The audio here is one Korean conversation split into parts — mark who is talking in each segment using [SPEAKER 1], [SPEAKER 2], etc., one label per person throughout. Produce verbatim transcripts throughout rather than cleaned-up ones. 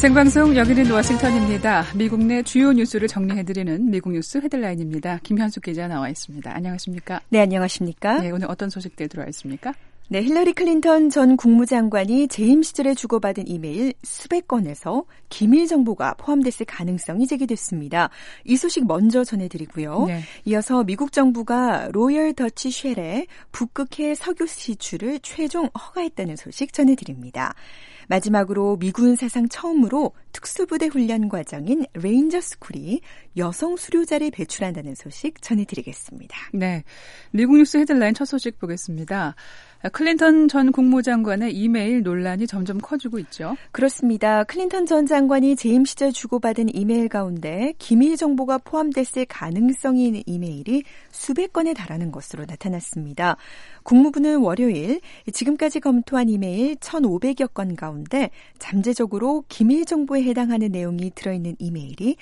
[SPEAKER 1] 생방송 여기는 워싱턴입니다. 미국 내 주요 뉴스를 정리해드리는 미국 뉴스 헤드라인입니다. 김현숙 기자 나와 있습니다. 안녕하십니까?
[SPEAKER 2] 네, 안녕하십니까?
[SPEAKER 1] 네, 오늘 어떤 소식들 들어와 있습니까?
[SPEAKER 2] 네, 힐러리 클린턴 전 국무장관이 재임 시절에 주고받은 이메일 수백 건에서 기밀 정보가 포함됐을 가능성이 제기됐습니다. 이 소식 먼저 전해드리고요. 네. 이어서 미국 정부가 로열 더치 쉘의 북극해 석유 시추를 최종 허가했다는 소식 전해드립니다. 마지막으로 미군 사상 처음으로 특수부대 훈련 과정인 레인저 스쿨이 여성 수료자를 배출한다는 소식 전해드리겠습니다.
[SPEAKER 1] 네, 미국 뉴스 헤드라인 첫 소식 보겠습니다. 클린턴 전 국무장관의 이메일 논란이 점점 커지고 있죠.
[SPEAKER 2] 그렇습니다. 클린턴 전 장관이 재임 시절 주고받은 이메일 가운데 기밀 정보가 포함됐을 가능성이 있는 이메일이 수백 건에 달하는 것으로 나타났습니다. 국무부는 월요일 지금까지 검토한 이메일 천오백여 건 가운데 잠재적으로 기밀 정보에 해당하는 내용이 들어있는 이메일이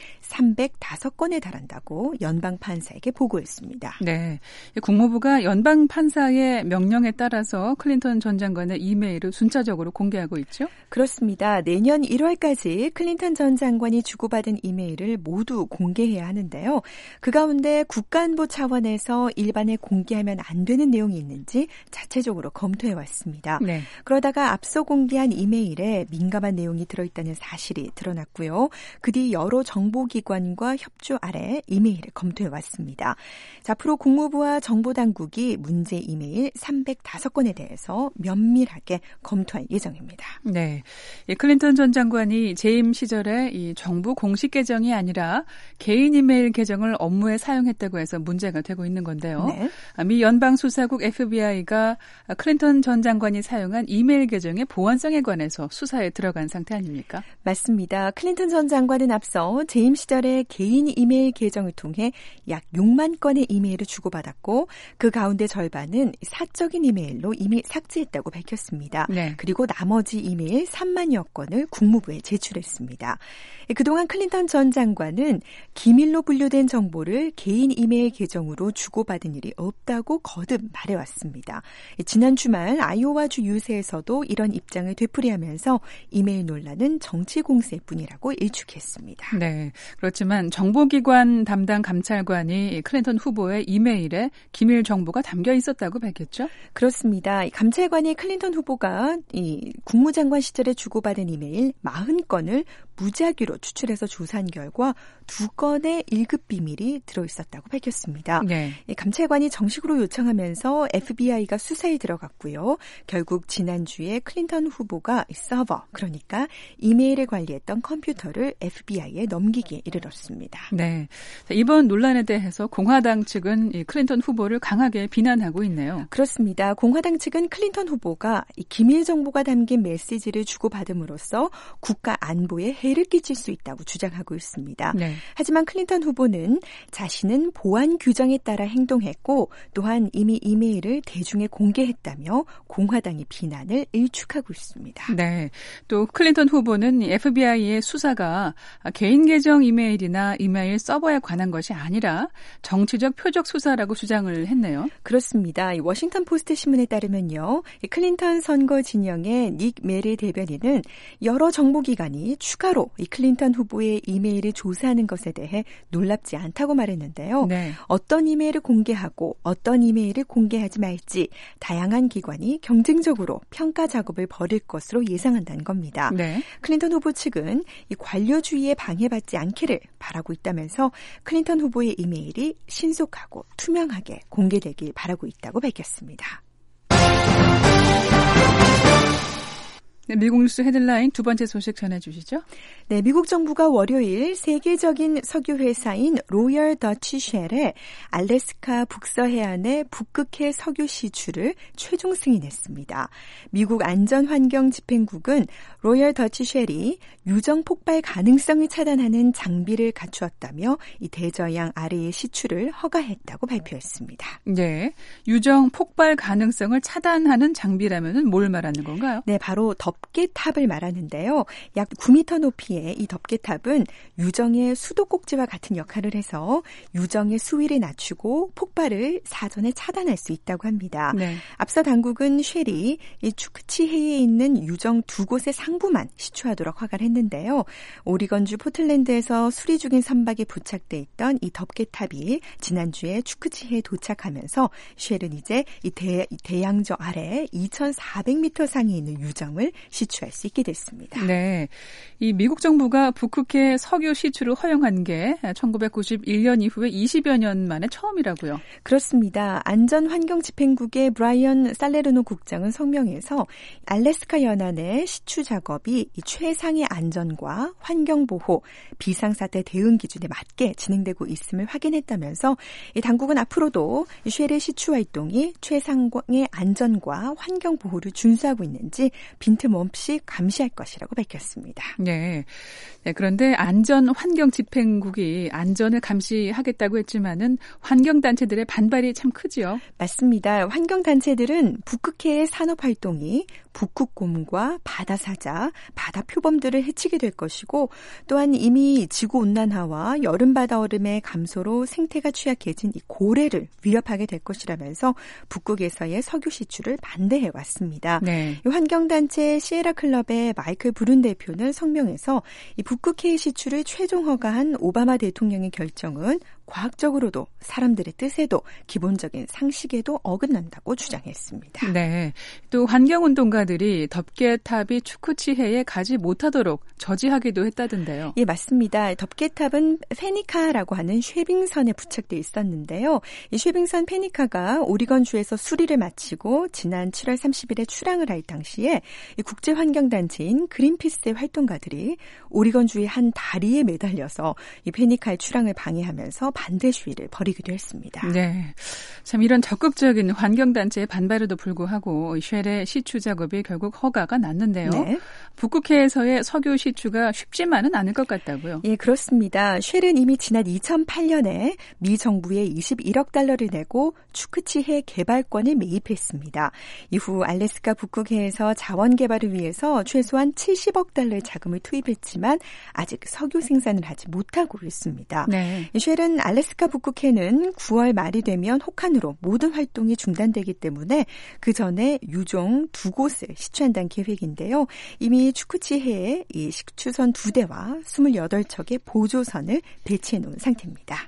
[SPEAKER 2] 삼백오 건에 달한다고 연방 판사에게 보고했습니다.
[SPEAKER 1] 네, 국무부가 연방 판사의 명령에 따라서 클린턴 전 장관의 이메일을 순차적으로 공개하고 있죠?
[SPEAKER 2] 그렇습니다. 내년 일월까지 클린턴 전 장관이 주고받은 이메일을 모두 공개해야 하는데요. 그 가운데 국가안보 차원에서 일반에 공개하면 안 되는 내용이 있는지 자체적으로 검토해왔습니다. 네. 그러다가 앞서 공개한 이메일에 민감한 내용이 들어있다는 사실이 드러났고요. 그 뒤 여러 정보기관과 협조 아래 이메일을 검토해왔습니다. 자, 앞으로 국무부와 정보당국이 문제 이메일 삼백오 건에 대해서 면밀하게 검토할 예정입니다.
[SPEAKER 1] 네, 클린턴 전 장관이 재임 시절에 이 정부 공식 계정이 아니라 개인 이메일 계정을 업무에 사용했다고 해서 문제가 되고 있는 건데요. 네. 미 연방수사국 에프비아이가 클린턴 전 장관이 사용한 이메일 계정의 보안성에 관해서 수사에 들어간 상태 아닙니까?
[SPEAKER 2] 맞습니다. 클린턴 전 장관은 앞서 재임 시절에 개인 이메일 계정을 통해 약 육만 건의 이메일을 주고받았고 그 가운데 절반은 사적인 이메일로 이미 삭제했다고 밝혔습니다. 네. 그리고 나머지 이메일 삼만여 건을 국무부에 제출했습니다. 그동안 클린턴 전 장관은 기밀로 분류된 정보를 개인 이메일 계정으로 주고받은 일이 없다고 거듭 말해왔습니다. 지난 주말 아이오와주 유세에서도 이런 입장을 되풀이하면서 이메일 논란은 정치 공세뿐이라고 일축했습니다.
[SPEAKER 1] 네, 그렇지만 정보기관 담당 감찰관이 클린턴 후보의 이메일에 기밀 정보가 담겨 있었다고 밝혔죠?
[SPEAKER 2] 그렇습니다. 감찰관이 클린턴 후보가 이 국무장관 시절에 주고받은 이메일 사십 건을 무작위로 추출해서 조사한 결과 두 건의 일 급 비밀이 들어있었다고 밝혔습니다. 네. 감찰관이 정식으로 요청하면서 에프비아이가 수사에 들어갔고요. 결국 지난주에 클린턴 후보가 서버, 그러니까 이메일을 관리했던 컴퓨터를 에프비아이에 넘기기에 이르렀습니다.
[SPEAKER 1] 네, 이번 논란에 대해서 공화당 측은 이 클린턴 후보를 강하게 비난하고 있네요.
[SPEAKER 2] 그렇습니다. 공화당 측은 클린턴 후보가 이 기밀 정보가 담긴 메시지를 주고받음으로써 국가 안보에 해를 끼칠 수 있다고 주장하고 있습니다. 네. 하지만 클린턴 후보는 자신은 보안 규정에 따라 행동했고 또한 이미 이메일을 대중에 공개했다며 공화당의 비난을 일축하고 있습니다.
[SPEAKER 1] 네, 또 클린턴 후보는 에프비아이의 수사가 개인 계정 이메일이나 이메일 서버에 관한 것이 아니라 정치적 표적 수사라고 주장을 했네요.
[SPEAKER 2] 그렇습니다. 워싱턴 포스트 신문에 따르면요. 클린턴 선거 진영의 닉 메리 대변인은 여러 정보기관이 추가로 이 클린턴 후보의 이메일을 조사하는 것에 대해 놀랍지 않다고 말했는데요. 네. 어떤 이메일을 공개하고 어떤 이메일을 공개하지 말지 다양한 기관이 경쟁적으로 평가 작업을 벌일 것으로 예상한다는 겁니다. 네. 클린턴 후보 측은 이 관료주의에 방해받지 않기를 바라고 있다면서 클린턴 후보의 이메일이 신속하고 투명하게 공개되길 바라고 있다고 밝혔습니다.
[SPEAKER 1] 네, 미국 뉴스 헤드라인 두 번째 소식 전해주시죠.
[SPEAKER 2] 네, 미국 정부가 월요일 세계적인 석유 회사인 로열 더치 쉘의 알래스카 북서해안의 북극해 석유 시추를 최종 승인했습니다. 미국 안전환경집행국은 로열 더치 쉘이 유정 폭발 가능성을 차단하는 장비를 갖추었다며 이 대저양 아래의 시추를 허가했다고 발표했습니다.
[SPEAKER 1] 네, 유정 폭발 가능성을 차단하는 장비라면은 뭘 말하는 건가요?
[SPEAKER 2] 네, 바로 더 덮개탑을 말하는데요. 약 구 미터 높이의 이 덮개탑은 유정의 수도꼭지와 같은 역할을 해서 유정의 수위를 낮추고 폭발을 사전에 차단할 수 있다고 합니다. 네. 앞서 당국은 쉘이 이 추크치해에 있는 유정 두 곳의 상부만 시추하도록 허가를 했는데요. 오리건주 포틀랜드에서 수리 중인 선박에 부착돼 있던 이 덮개탑이 지난주에 추크치해에 도착하면서 쉘은 이제 이 대, 대양저 아래 이천사백 미터 상에 있는 유정을 시추할 수 있게 됐습니다.
[SPEAKER 1] 네, 이 미국 정부가 북극해 석유 시추를 허용한 게 천구백구십일 년 이후에 이십여 년 만에 처음이라고요.
[SPEAKER 2] 그렇습니다. 안전환경집행국의 브라이언 살레르노 국장은 성명에서 알래스카 연안의 시추 작업이 이 최상의 안전과 환경보호, 비상사태 대응 기준에 맞게 진행되고 있음을 확인했다면서 이 당국은 앞으로도 쉘의 시추 활동이 최상의 안전과 환경보호를 준수하고 있는지 빈틈없이 감시할 것이라고 밝혔습니다.
[SPEAKER 1] 네. 네, 그런데 안전환경집행국이 안전을 감시하겠다고 했지만은 환경단체들의 반발이 참 크지요.
[SPEAKER 2] 맞습니다. 환경단체들은 북극해의 산업활동이 북극곰과 바다사자, 바다표범들을 해치게 될 것이고 또한 이미 지구온난화와 여름바다얼음의 감소로 생태가 취약해진 이 고래를 위협하게 될 것이라면서 북극에서의 석유 시추를 반대해왔습니다. 네. 이 환경단체 시에라클럽의 마이클 브룬 대표는 성명에서 이 북극해의 시추를 최종 허가한 오바마 대통령의 결정은 과학적으로도 사람들의 뜻에도 기본적인 상식에도 어긋난다고 주장했습니다.
[SPEAKER 1] 네, 또 환경운동가들이 덮개탑이 추크치해에 가지 못하도록 저지하기도 했다던데요.
[SPEAKER 2] 예, 맞습니다. 덮개탑은 페니카라고 하는 쉐빙선에 부착돼 있었는데요. 이 쉐빙선 페니카가 오리건주에서 수리를 마치고 지난 칠월 삼십일에 출항을 할 당시에 이 국제환경단체인 그린피스의 활동가들이 오리건주의 한 다리에 매달려서 이 페니카의 출항을 방해하면서 반대 시위를 벌이기도 했습니다.
[SPEAKER 1] 네, 참 이런 적극적인 환경단체의 반발에도 불구하고 쉘의 시추 작업이 결국 허가가 났는데요. 네. 북극해에서의 석유 시추가 쉽지만은 않을 것 같다고요.
[SPEAKER 2] 예, 그렇습니다. 쉘은 이미 지난 이천팔 년에 미 정부에 이십일억 달러를 내고 추크치해 개발권을 매입했습니다. 이후 알래스카 북극해에서 자원 개발을 위해서 최소한 칠십억 달러의 자금을 투입했지만 아직 석유 생산을 하지 못하고 있습니다. 네. 쉘은 알래스카 북극해는 구월 말이 되면 혹한으로 모든 활동이 중단되기 때문에 그 전에 유종 두 곳을 시추한다는 계획인데요. 이미 추크치해에 이 시추선 두 대와 스물여덟 척의 보조선을 배치해 놓은 상태입니다.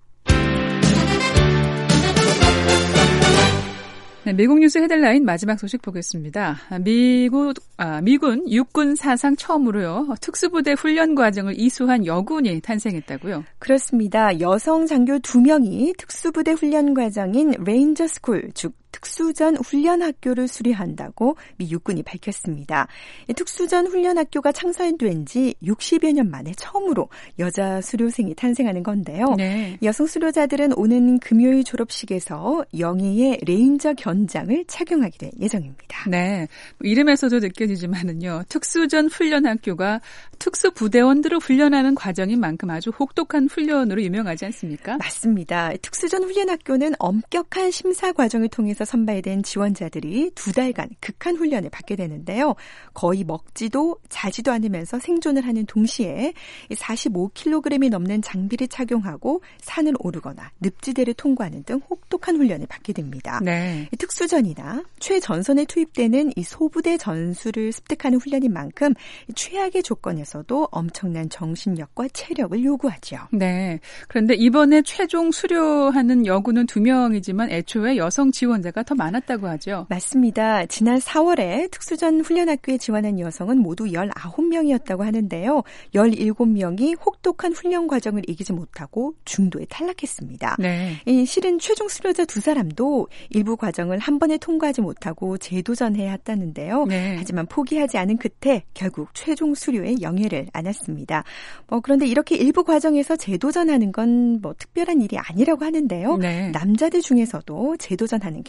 [SPEAKER 1] 네, 미국 뉴스 헤드라인 마지막 소식 보겠습니다. 미국, 아, 미군 육군 사상 처음으로요, 특수부대 훈련 과정을 이수한 여군이 탄생했다고요?
[SPEAKER 2] 그렇습니다. 여성 장교 두 명이 특수부대 훈련 과정인 레인저 스쿨, 즉 특수전 훈련학교를 수료한다고 미 육군이 밝혔습니다. 특수전 훈련학교가 창설된 지 육십여 년 만에 처음으로 여자 수료생이 탄생하는 건데요. 네. 여성 수료자들은 오는 금요일 졸업식에서 영예의 레인저 견장을 착용하게 될 예정입니다.
[SPEAKER 1] 네, 이름에서도 느껴지지만은요, 특수전 훈련학교가 특수부대원들을 훈련하는 과정인 만큼 아주 혹독한 훈련으로 유명하지 않습니까?
[SPEAKER 2] 맞습니다. 특수전 훈련학교는 엄격한 심사 과정을 통해서 선발된 지원자들이 두 달간 극한 훈련을 받게 되는데요. 거의 먹지도 자지도 않으면서 생존을 하는 동시에 사십오 킬로그램이 넘는 장비를 착용하고 산을 오르거나 늪지대를 통과하는 등 혹독한 훈련을 받게 됩니다. 네. 특수전이나 최전선에 투입되는 이 소부대 전술을 습득하는 훈련인 만큼 최악의 조건에서도 엄청난 정신력과 체력을 요구하죠.
[SPEAKER 1] 네. 그런데 이번에 최종 수료하는 여군은 두 명이지만 애초에 여성 지원자가 더 많았다고 하죠.
[SPEAKER 2] 맞습니다. 지난 사월에 특수전 훈련학교에 지원한 여성은 모두 열아홉 명이었다고 하는데요. 열일곱 명이 혹독한 훈련 과정을 이기지 못하고 중도에 탈락했습니다. 네. 실은 최종 수료자 두 사람도 일부 과정을 한 번에 통과하지 못하고 재도전해야 했다는데요. 네. 하지만 포기하지 않은 끝에 결국 최종 수료의 영예를 안았습니다. 뭐 그런데 이렇게 일부 과정에서 재도전하는 건 뭐 특별한 일이 아니라고 하는데요. 네. 남자들 중에서도 재도전하는 경우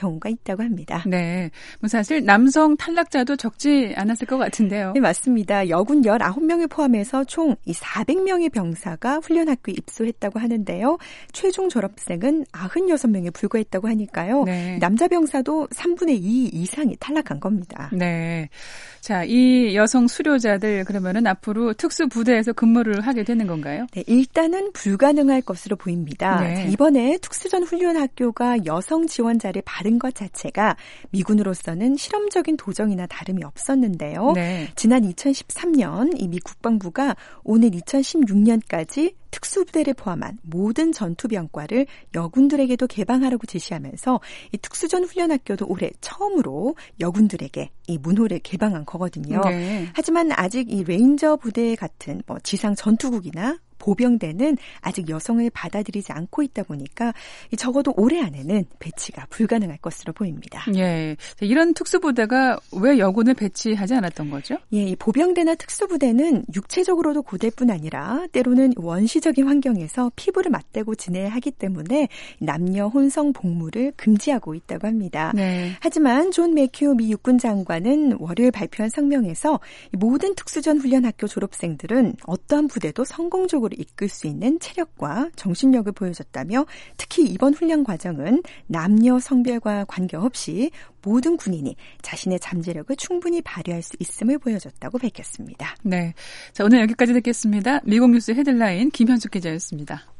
[SPEAKER 2] 경우가 있다고 합니다.
[SPEAKER 1] 네, 뭐 사실 남성 탈락자도 적지 않았을 것 같은데요.
[SPEAKER 2] 네, 맞습니다. 여군 열아홉 명을 포함해서 총 사백 명의 병사가 훈련학교에 입소했다고 하는데요. 최종 졸업생은 구십육 명에 불과했다고 하니까요. 네. 남자 병사도 삼분의 이 이상이 탈락한 겁니다.
[SPEAKER 1] 네. 자, 이 여성 수료자들 그러면은 앞으로 특수부대에서 근무를 하게 되는 건가요?
[SPEAKER 2] 네, 일단은 불가능할 것으로 보입니다.
[SPEAKER 1] 네.
[SPEAKER 2] 자, 이번에 특수전 훈련학교가 여성 지원자를 받은 것 자체가 미군으로서는 실험적인 도정이나 다름이 없었는데요. 네. 지난 이천십삼 년 이 미 국방부가 오는 이천십육 년까지 특수부대를 포함한 모든 전투병과를 여군들에게도 개방하라고 지시하면서 이 특수전 훈련학교도 올해 처음으로 여군들에게 이 문호를 개방한 거거든요. 네. 하지만 아직 이 레인저 부대 같은 뭐 지상 전투국이나 보병대는 아직 여성을 받아들이지 않고 있다 보니까 적어도 올해 안에는 배치가 불가능할 것으로 보입니다.
[SPEAKER 1] 예, 이런 특수부대가 왜 여군을 배치하지 않았던 거죠?
[SPEAKER 2] 예, 이 보병대나 특수부대는 육체적으로도 고될 뿐 아니라 때로는 원시적인 환경에서 피부를 맞대고 지내야 하기 때문에 남녀 혼성 복무를 금지하고 있다고 합니다. 네. 하지만 존 매큐 미 육군 장관은 월요일 발표한 성명에서 모든 특수전 훈련학교 졸업생들은 어떠한 부대도 성공적으로 이끌 수 있는 체력과 정신력을 보여줬다며 특히 이번 훈련 과정은 남녀 성별과 관계없이 모든 군인이 자신의 잠재력을 충분히 발휘할 수 있음을 보여줬다고 밝혔습니다.
[SPEAKER 1] 네, 자 오늘 여기까지 듣겠습니다. 미국 뉴스 헤드라인 김현숙 기자였습니다.